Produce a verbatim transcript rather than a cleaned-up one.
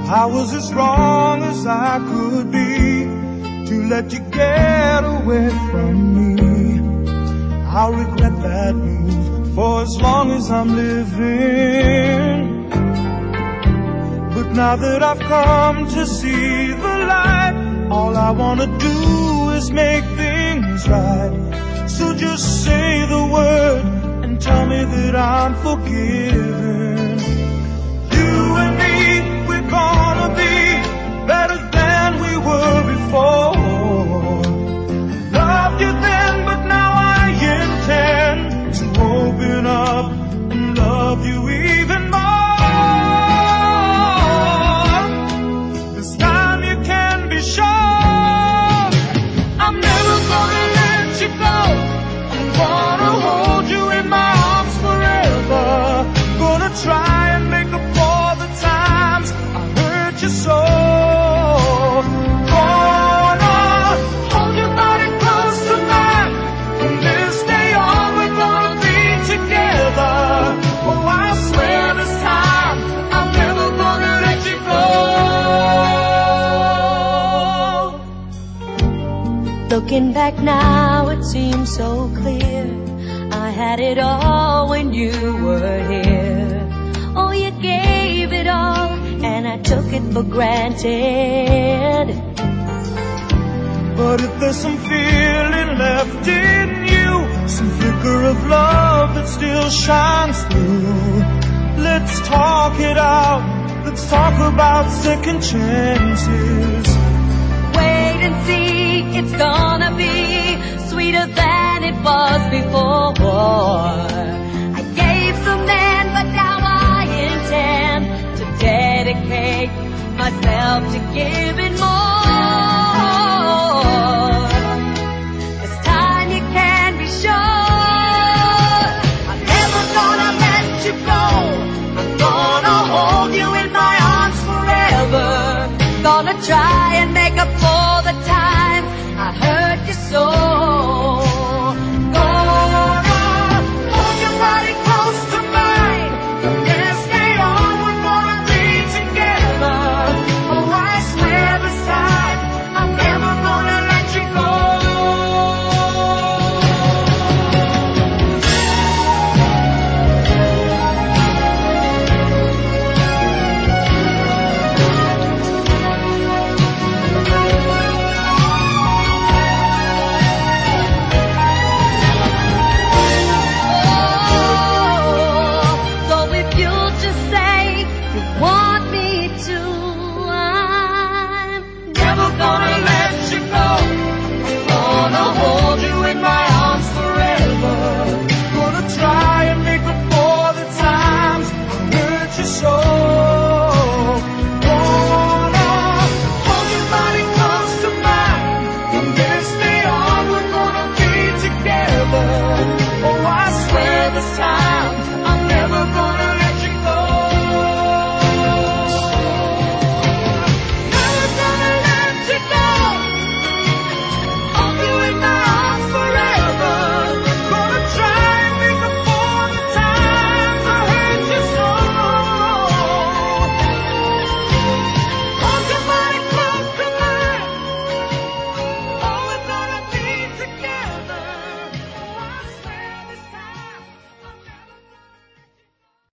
I was as wrong as I could be to let you get away from me. I'll regret that move for as long as I'm living. But now that I've come to see the light, all I wanna do is make things right. So just say the word and tell me that I'm forgiven. You and me, we're gonna be better than we were before. Loved you then, but now I intend to open up and love you even more. This time you can be sure I'm never gonna let you go. I'm gonna hold you in my arms forever. Gonna try and make up for the times I hurt you so. Gonna hold your body close to mine. From this day on we're gonna be together. Oh, I swear this time I'm never gonna let you go. Looking back now, it seems so clear. I had it all when you were here. Oh, you gave it all, and I took it for granted. But if there's some feeling left in you, some flicker of love that still shines through, let's talk it out. Let's talk about second chances. Wait and see, it's gonna be sweeter than it was before. I gave some then, but now I intend to dedicate myself to giving more. This time you can be sure I'm never gonna let you go. I'm gonna hold you in my arms forever. Gonna try and make up for the time I hurt you so.